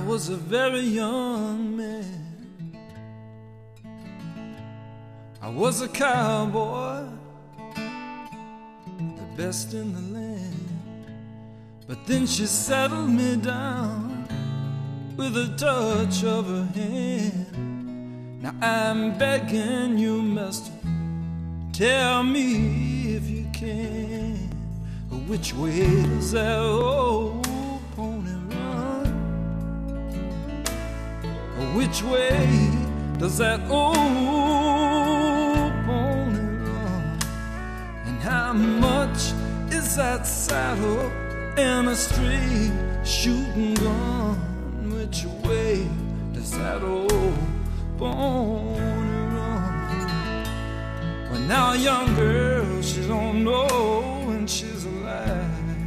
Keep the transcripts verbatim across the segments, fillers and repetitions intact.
was a very young man. I was a cowboy, the best in the land. But then she settled me down with a touch of her hand. Now I'm begging you, mister, tell me if you can, which way does that old pony run? Which way does that old pony run? And how much is that saddle in a straight shooting gun? Which way does that old pony run? Well, now a young girl, she don't know when she's alive.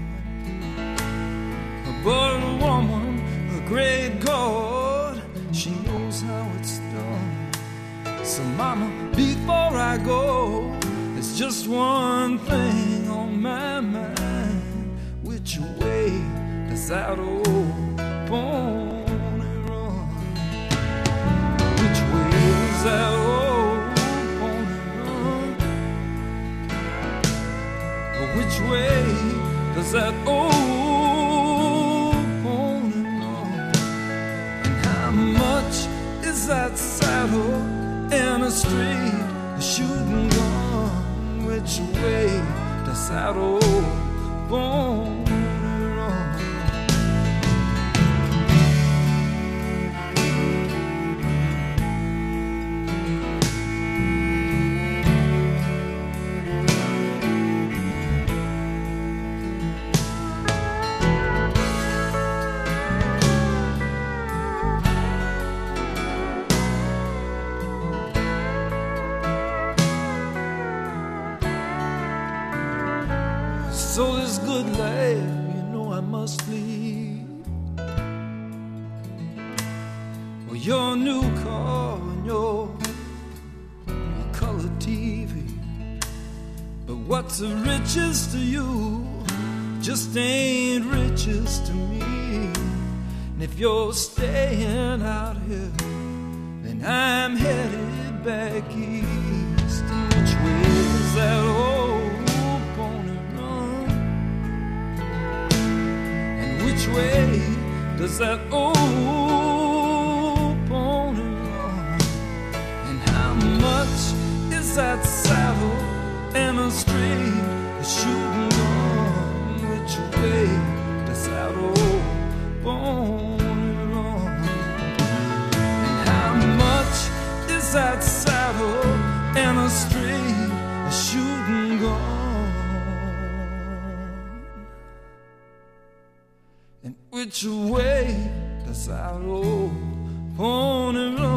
But a woman, a great God, she knows how it's done. So mama, before I go, there's just one thing on my mind. Which way does that old pony run? Which way does that old pony run? Which way does that old pony run? And how much is that saddle in a straight shooting gun? Which way does that old pony run? So this good life, you know I must leave. Well, your new car and your, your color T V. But what's the riches to you just ain't riches to me. And if you're staying out here, then I'm headed back east. And which way is that old which way does that old pony run? And how much is that saddle and a straight shooting gun? Which way does that old pony run? And how much is that saddle and a straight shooting gun? And which way does that old pony run?